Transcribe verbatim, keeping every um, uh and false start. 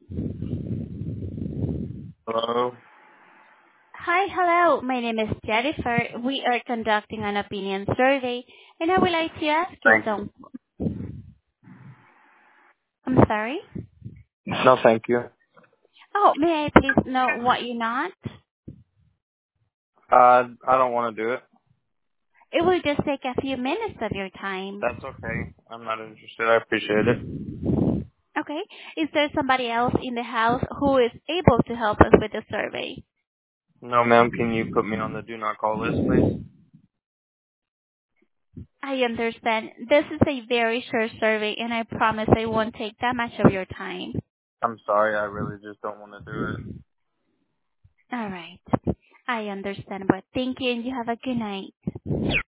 Hello. Hi, hello. My name is Jennifer. We are conducting an opinion survey, and I would like to ask you Thank you. some. I'm sorry. No, thank you. Oh, may I please know what you're not? Uh, I don't want to do it. It will just take a few minutes of your time. That's okay. I'm not interested. I appreciate it. Okay. Is there somebody else in the house who is able to help us with the survey? No, ma'am. Can you put me on the do not call list, please? I understand. This is a very short survey, and I promise I won't take that much of your time. I'm sorry. I really just don't want to do it. All right. I understand, but thank you, and you have a good night.